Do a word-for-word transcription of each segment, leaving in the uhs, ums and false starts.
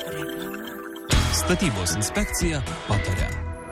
Statybos inspekcija pataria.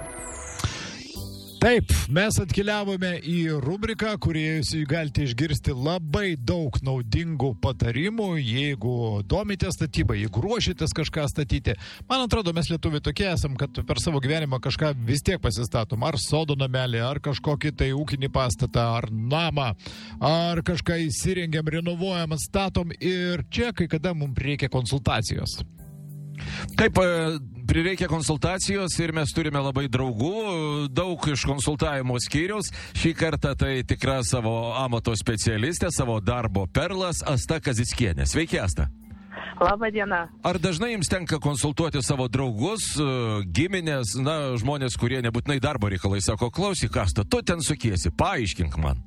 Taip, mes atkeliavome į rubriką, kurioje jūs galite išgirsti labai daug naudingų patarimų, jeigu domite statybą, jeigu ruošitės kažką statyti. Man atrodo, mes lietuviai tokie esam, kad per savo gyvenimą kažką vis tiek pasistatom. Ar sodo namelį, ar kažkokį tai ūkinį pastatą, ar namą, ar kažką įsirengiam, renovuojam, statom. Ir čia kai kada mums reikia konsultacijos. Taip, prireikia konsultacijos ir mes turime labai draugų, daug iš konsultavimo skyriaus. Šį kartą tai tikra savo amato specialistė, savo darbo perlas Asta Kazickienė. Sveiki, Asta. Labą dieną. Ar dažnai jums tenka konsultuoti savo draugus, giminės, na, žmonės, kurie nebūtinai darbo reikalai, sako, klausyk, Asta, tu ten sukiesi, paaiškink man.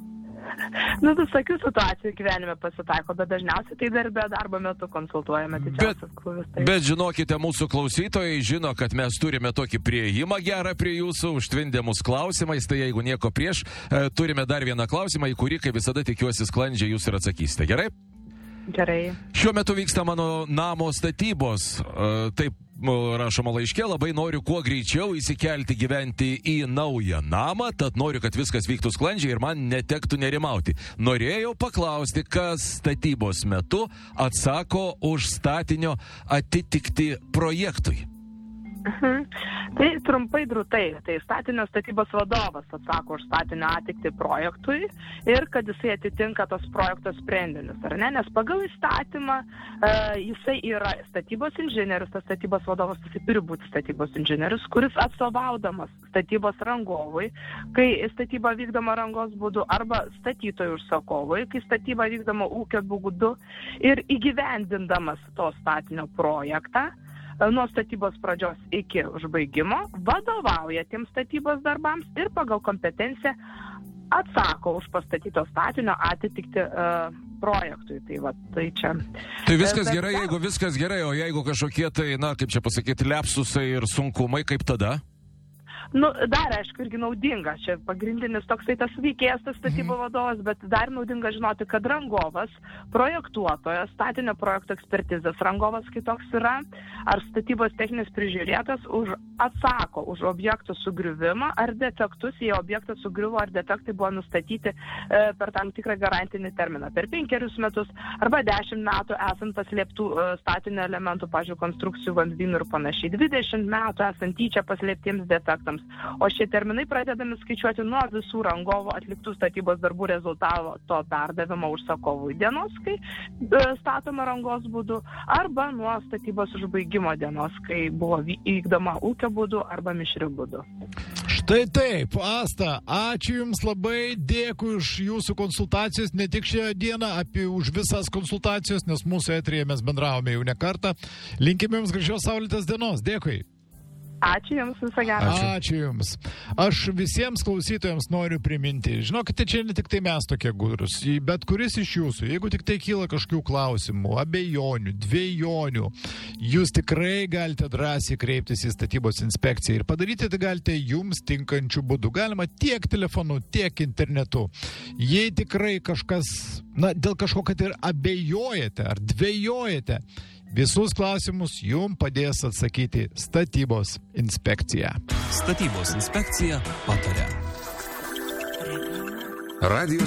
Nu, visokių situacijų gyvenime pasitaiko, bet dažniausiai tai darbė darbo metu konsultuojame didžiausias krūvis. Tai... Bet žinokite, mūsų klausytojai žino, kad mes turime tokį prieėjimą gerą prie jūsų, užtvindė mus klausimais, tai jeigu nieko prieš, turime dar vieną klausimą, į kurį, kaip visada, tikiuosi sklandžiai jūs ir atsakysite. Gerai? Gerai. Šiuo metu vyksta mano namo statybos. Taip rašoma laiške, labai noriu kuo greičiau įsikelti gyventi į naują namą, tad noriu, kad viskas vyktų sklandžiai ir man netektų nerimauti. Norėjau paklausti, kas statybos metu atsako už statinio atitikti projektui. Mhm. Tai trumpai drūtai, tai statinio statybos vadovas atsako už statinio atitikti projektui ir kad jisai atitinka tos projekto sprendinius, ar ne? Nes pagal įstatymą e, jisai yra statybos inžinierius, tas statybos vadovas jisai turi būti statybos inžinierius, kuris atstovaudamas statybos rangovui, kai statyba vykdoma rangos būdu arba statytojų užsakovui, kai statyba vykdoma ūkio būdu ir įgyvendindamas to statinio projektą, nuo statybos pradžios iki užbaigimo, vadovauja tiems statybos darbams ir pagal kompetenciją atsako už pastatyto statinio atitikti uh, projektui. Tai va, tai čia. Tai viskas Bet, gerai, jeigu viskas gerai, o jeigu kažkokie tai, na, kaip čia pasakyti, lepsusai ir sunkumai, kaip tada? Nu, dar, aišku, irgi naudinga. Čia pagrindinis toksai tas veikėjas, tas statybo vadovas, bet dar naudinga žinoti, kad rangovas, projektuotojas, statinio projekto ekspertizės rangovas kitoks yra, ar statybos techninis prižiūrėtas už atsako už objektų sugriuvimą ar defektus, jei objektas sugriuvo ar defektai buvo nustatyti e, per tam tikrą garantinį terminą. Per penkerius metus arba dešimt metų esant paslėptų e, statinio elementų, pavyzdžiui, konstrukcijų, vamzdynų ir panašiai. dvidešimt metų esant tyčia paslėptiems defektams. O šie terminai pradedami skaičiuoti nuo visų rangovo atliktų statybos darbų rezultato perdavimo užsakovui dienos, kai statoma rangos būdu, arba nuo statybos užbaigimo dienos, kai buvo vykdoma ūkio būdu arba mišriu būdu. Štai taip, Asta, ačiū Jums labai, dėkui už Jūsų konsultacijas, ne tik šią dieną, apie už visas konsultacijos, nes mūsų eteryje mes bendravome jau ne kartą. Linkime Jums gražios saulėtos dienos, dėkui. Ačiū Jums, visą gerą. Ačiū. Ačiū Jums. Aš visiems klausytojams noriu priminti, žinokite, čia ne tik tai mes tokie gudrus, bet kuris iš jūsų, jeigu tik tai kyla kažkokių klausimų, abejonių, dviejonių, jūs tikrai galite drąsiai kreiptis į statybos inspekciją ir padaryti tai galite jums tinkančių būdų. Galima tiek telefonu, tiek internetu. Jei tikrai kažkas, na, dėl kažko, kad ir abejojate ar dvejojate, visus klausimus jums padės atsakyti statybos inspekcija. Statybos inspekcija pataria. Radio